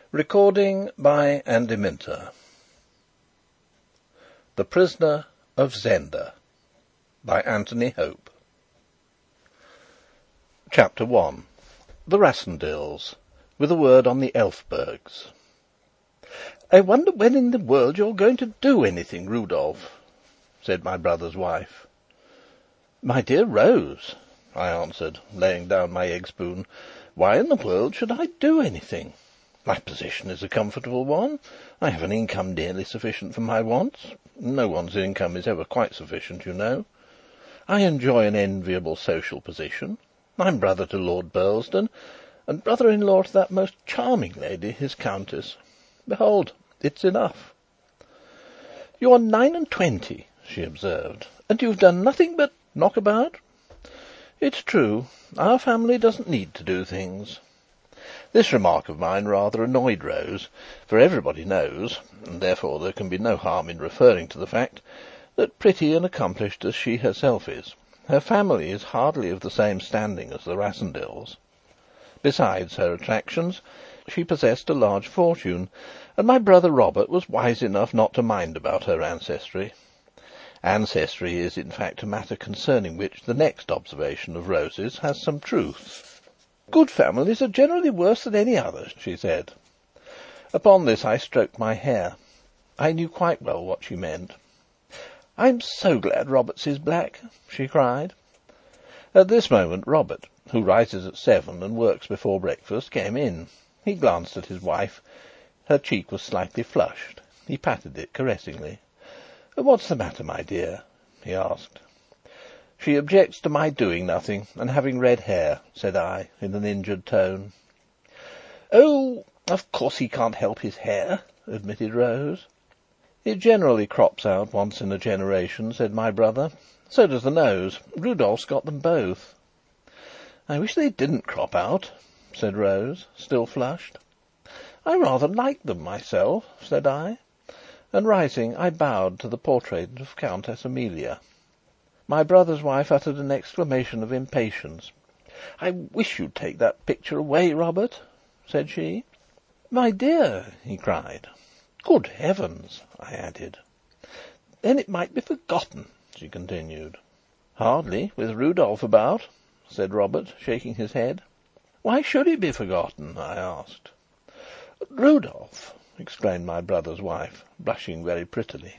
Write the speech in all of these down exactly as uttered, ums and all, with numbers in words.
Recording by Andy Minter. The Prisoner of Zenda by Anthony Hope. Chapter one. The Rassendylls, with a word on the Elphbergs. "I wonder when in the world you're going to do anything, Rudolf," said my brother's wife. "My dear Rose," I answered, laying down my egg spoon, "why in the world should I do anything? My position is a comfortable one. I have an income nearly sufficient for my wants. No one's income is ever quite sufficient, you know. I enjoy an enviable social position. I'm brother to Lord Burlesdon, and brother-in-law to that most charming lady, his Countess. Behold, it's enough." "You are nine and twenty," she observed, "and you've done nothing but knock about." "It's true. Our family doesn't need to do things." This remark of mine rather annoyed Rose, for everybody knows, and therefore there can be no harm in referring to the fact, that pretty and accomplished as she herself is, her family is hardly of the same standing as the Rassendylls. Besides her attractions, she possessed a large fortune, and my brother Robert was wise enough not to mind about her ancestry. Ancestry is, in fact, a matter concerning which the next observation of Rose's has some truth. "Good families are generally worse than any others," she said. Upon this I stroked my hair. I knew quite well what she meant. "I'm so glad Robert's is black," she cried. At this moment Robert, who rises at seven and works before breakfast, came in. He glanced at his wife. Her cheek was slightly flushed. He patted it caressingly. "What's the matter, my dear?" he asked. "She objects to my doing nothing and having red hair," said I, in an injured tone. "Oh, of course he can't help his hair," admitted Rose. "It generally crops out once in a generation," said my brother. "So does the nose. Rudolph's got them both." "I wish they didn't crop out," said Rose, still flushed. "I rather like them myself," said I, and rising, I bowed to the portrait of Countess Amelia. My brother's wife uttered an exclamation of impatience. "I wish you'd take that picture away, Robert," said she. "My dear!" he cried. "Good heavens!" I added. "Then it might be forgotten," she continued. "Hardly, with Rudolf about," said Robert, shaking his head. "Why should it be forgotten?" I asked. "Rudolf!" exclaimed my brother's wife, blushing very prettily.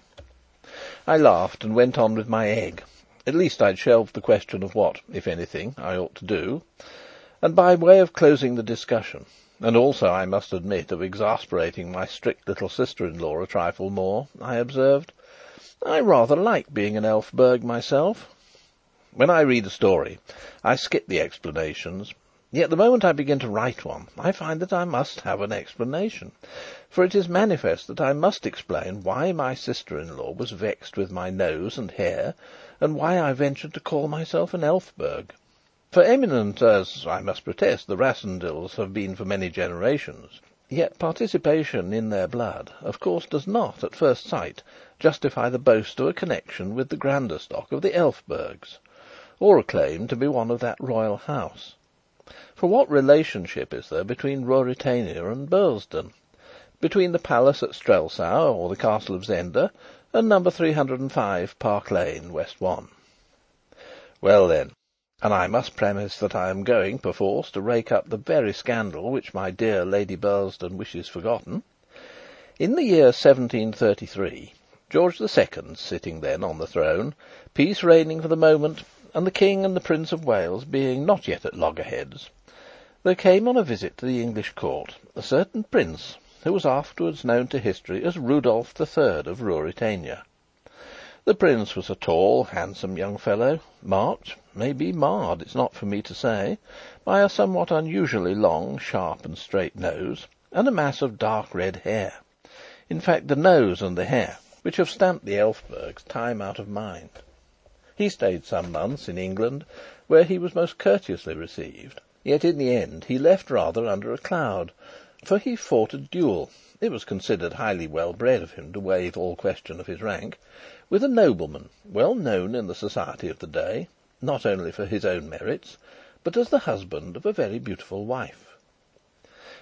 I laughed and went on with my egg. At least I'd shelved the question of what, if anything, I ought to do. And by way of closing the discussion, and also, I must admit, of exasperating my strict little sister-in-law a trifle more, I observed, "I rather like being an Elphberg myself. When I read a story, I skip the explanations. Yet the moment I begin to write one, I find that I must have an explanation, for it is manifest that I must explain why my sister-in-law was vexed with my nose and hair, and why I ventured to call myself an Elphberg. For eminent as, I must protest, the Rassendylls have been for many generations, yet participation in their blood, of course, does not, at first sight, justify the boast of a connection with the grander stock of the Elphbergs, or a claim to be one of that royal house. For what relationship is there between Ruritania and Burlesdon, between the palace at Strelsau or the castle of Zenda, and number three hundred and five Park Lane, West one? Well then, and I must premise that I am going, perforce, to rake up the very scandal which my dear Lady Burlesdon wishes forgotten. In the year seventeen thirty-three, George the Second sitting then on the throne, peace reigning for the moment, and the King and the Prince of Wales being not yet at loggerheads, there came on a visit to the English court a certain prince who was afterwards known to history as Rudolf the Third of Ruritania. The prince was a tall, handsome young fellow, marked, maybe marred, it's not for me to say, by a somewhat unusually long, sharp and straight nose, and a mass of dark red hair. In fact, the nose and the hair, which have stamped the Elphbergs time out of mind. He stayed some months in England, where he was most courteously received. Yet in the end he left rather under a cloud, for he fought a duel (it was considered highly well-bred of him to waive all question of his rank) with a nobleman well known in the society of the day, not only for his own merits, but as the husband of a very beautiful wife.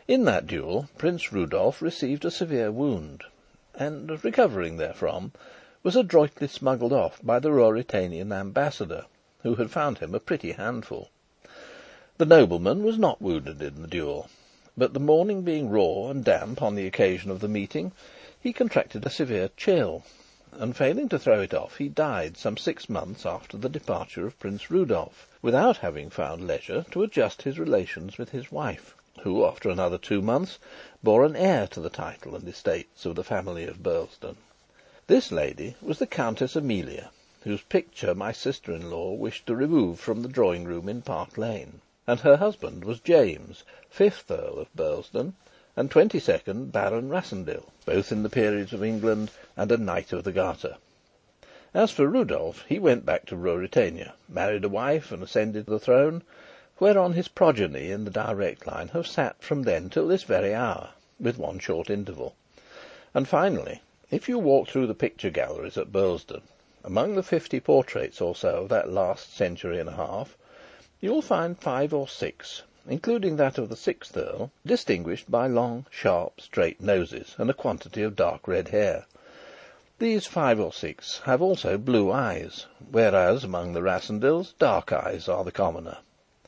In that duel Prince Rudolf received a severe wound, and, recovering therefrom, was adroitly smuggled off by the Ruritanian ambassador, who had found him a pretty handful. The nobleman was not wounded in the duel, but the morning being raw and damp on the occasion of the meeting, he contracted a severe chill, and failing to throw it off, he died some six months after the departure of Prince Rudolf, without having found leisure to adjust his relations with his wife, who, after another two months, bore an heir to the title and estates of the family of Burlesdon. This lady was the Countess Amelia, whose picture my sister-in-law wished to remove from the drawing-room in Park Lane, and her husband was James, fifth Earl of Burlesdon, and twenty-second Baron Rassendyll, both in the peerage of England and a Knight of the Garter. As for Rudolf, he went back to Ruritania, married a wife, and ascended the throne, whereon his progeny in the direct line have sat from then till this very hour, with one short interval. And finally, if you walk through the picture galleries at Burlesdon, among the fifty portraits or so of that last century and a half, you will find five or six, including that of the sixth Earl, distinguished by long, sharp, straight noses and a quantity of dark red hair. These five or six have also blue eyes, whereas among the Rassendylls dark eyes are the commoner.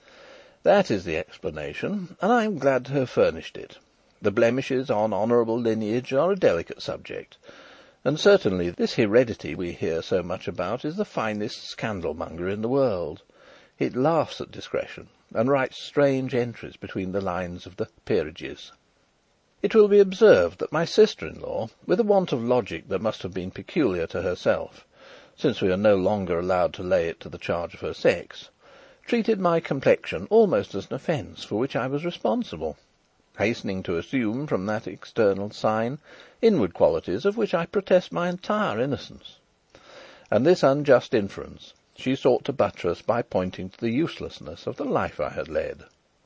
That is the explanation, and I am glad to have furnished it. The blemishes on honourable lineage are a delicate subject, and certainly this heredity we hear so much about is the finest scandalmonger in the world. It laughs at discretion, and writes strange entries between the lines of the peerages. It will be observed that my sister-in-law, with a want of logic that must have been peculiar to herself, since we are no longer allowed to lay it to the charge of her sex, treated my complexion almost as an offence for which I was responsible, hastening to assume from that external sign inward qualities of which I protest my entire innocence. And this unjust inference she sought to buttress by pointing to the uselessness of the life I had led.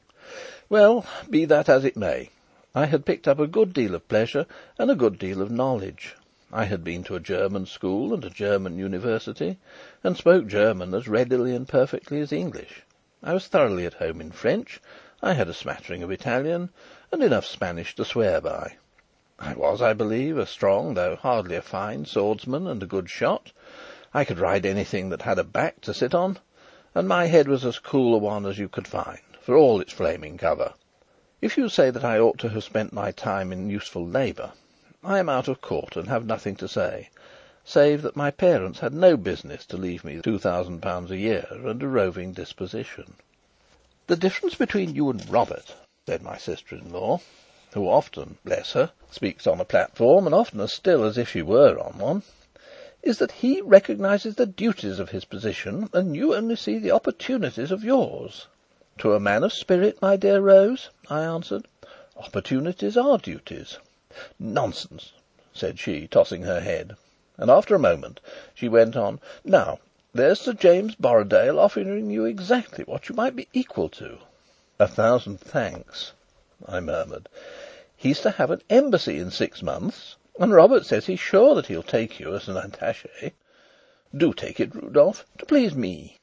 Well, be that as it may, I had picked up a good deal of pleasure and a good deal of knowledge. I had been to a German school and a German university, and spoke German as readily and perfectly as English. I was thoroughly at home in French. I had a smattering of Italian, and enough Spanish to swear by. I was, I believe, a strong, though hardly a fine, swordsman and a good shot. I could ride anything that had a back to sit on, and my head was as cool a one as you could find, for all its flaming cover. If you say that I ought to have spent my time in useful labour, I am out of court and have nothing to say, save that my parents had no business to leave me two thousand pounds a year and a roving disposition. The difference between you and Robert, said my sister-in-law, who often, bless her, speaks on a platform, and oftener still as if she were on one, is that he recognises the duties of his position, and you only see the opportunities of yours. To a man of spirit, my dear Rose, I answered, opportunities are duties. Nonsense, said she, tossing her head, and after a moment she went on, now, there's Sir James Borrodaile offering you exactly what you might be equal to. A thousand thanks, I murmured. He's to have an embassy in six months, and Robert says he's sure that he'll take you as an attaché. Do take it, Rudolf, to please me.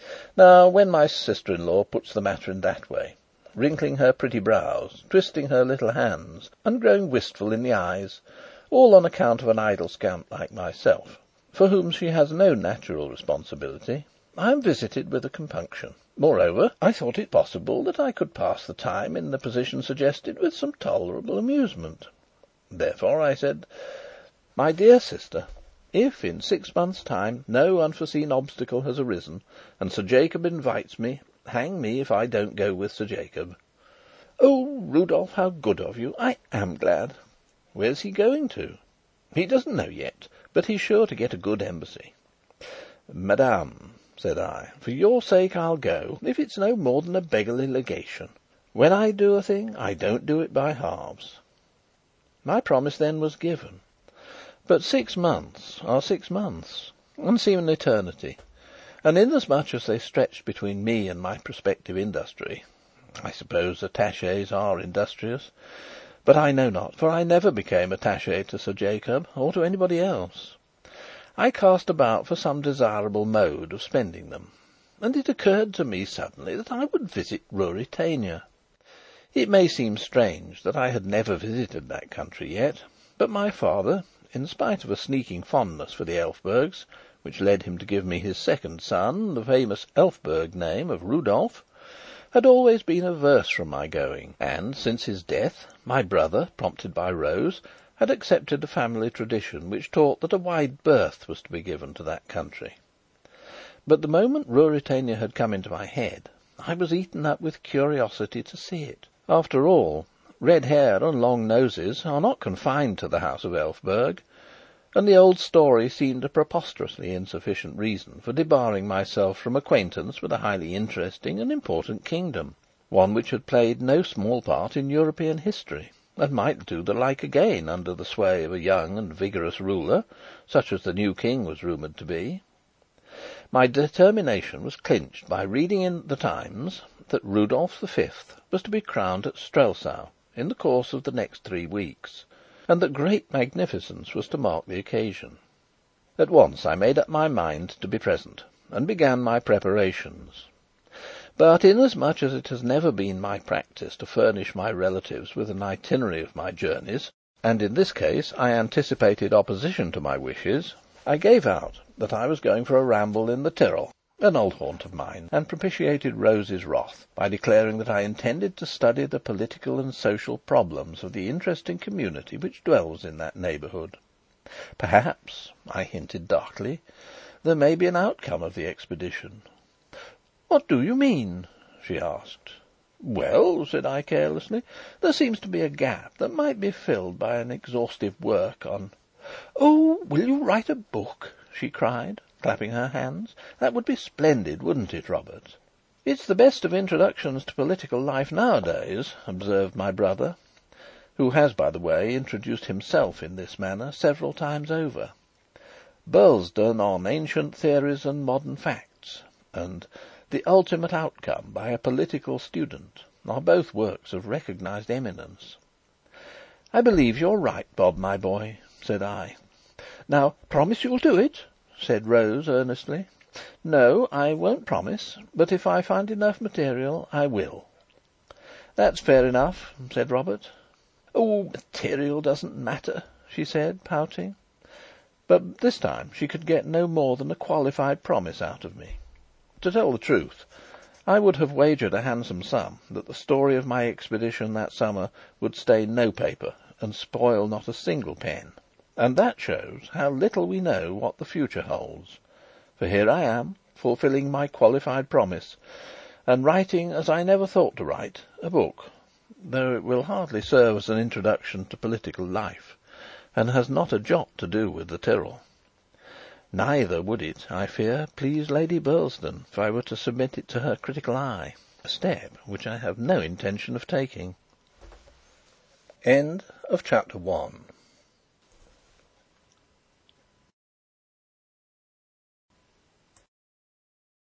Now, when my sister-in-law puts the matter in that way, wrinkling her pretty brows, twisting her little hands, and growing wistful in the eyes, all on account of an idle scamp like myself, for whom she has no natural responsibility, I am visited with a compunction. Moreover, I thought it possible that I could pass the time in the position suggested with some tolerable amusement. Therefore I said, my dear sister, if in six months' time no unforeseen obstacle has arisen, and Sir Jacob invites me, hang me if I don't go with Sir Jacob. Oh, Rudolf, how good of you! I am glad. Where's he going to? He doesn't know yet, but he's sure to get a good embassy. Madame, said I, for your sake I'll go, if it's no more than a beggarly legation. When I do a thing, I don't do it by halves. My promise then was given. But six months are six months, and seem an eternity, and inasmuch as they stretched between me and my prospective industry, I suppose attachés are industrious, but I know not, for I never became attaché to Sir Jacob, or to anybody else. I cast about for some desirable mode of spending them, and it occurred to me suddenly that I would visit Ruritania. It may seem strange that I had never visited that country yet, but my father, in spite of a sneaking fondness for the Elphbergs, which led him to give me his second son the famous Elphberg name of Rudolf, had always been averse from my going, and, since his death, my brother, prompted by Rose, had accepted a family tradition which taught that a wide berth was to be given to that country. But the moment Ruritania had come into my head, I was eaten up with curiosity to see it. After all, red hair and long noses are not confined to the house of Elphberg, and the old story seemed a preposterously insufficient reason for debarring myself from acquaintance with a highly interesting and important kingdom, one which had played no small part in European history, and might do the like again under the sway of a young and vigorous ruler, such as the new king was rumoured to be. My determination was clinched by reading in the Times that Rudolf the Fifth was to be crowned at Strelsau in the course of the next three weeks, and that great magnificence was to mark the occasion. At once I made up my mind to be present, and began my preparations. But inasmuch as it has never been my practice to furnish my relatives with an itinerary of my journeys, and in this case I anticipated opposition to my wishes, I gave out that I was going for a ramble in the Tyrol, an old haunt of mine, and propitiated Rose's wrath by declaring that I intended to study the political and social problems of the interesting community which dwells in that neighbourhood. Perhaps, I hinted darkly, there may be an outcome of the expedition. "What do you mean?" she asked. "Well," said I carelessly, "there seems to be a gap that might be filled by an exhaustive work on—" "Oh, will you write a book?" she cried, clapping her hands. "That would be splendid, wouldn't it, Robert?" "It's the best of introductions to political life nowadays," observed my brother, who has, by the way, introduced himself in this manner several times over. Burlesdon on Ancient Theories and Modern Facts, and The Ultimate Outcome by a Political Student, are both works of recognised eminence. "I believe you're right, Bob, my boy," said I. "Now, promise you'll do it," said Rose earnestly. "No, I won't promise, but if I find enough material, I will." "That's fair enough," said Robert. "Oh, material doesn't matter," she said, pouting. But this time she could get no more than a qualified promise out of me. To tell the truth, I would have wagered a handsome sum that the story of my expedition that summer would stain no paper and spoil not a single pen. And that shows how little we know what the future holds. For here I am, fulfilling my qualified promise, and writing, as I never thought to write, a book, though it will hardly serve as an introduction to political life, and has not a jot to do with the Tyrol. Neither would it, I fear, please Lady Burlesdon if I were to submit it to her critical eye, a step which I have no intention of taking. End of chapter one.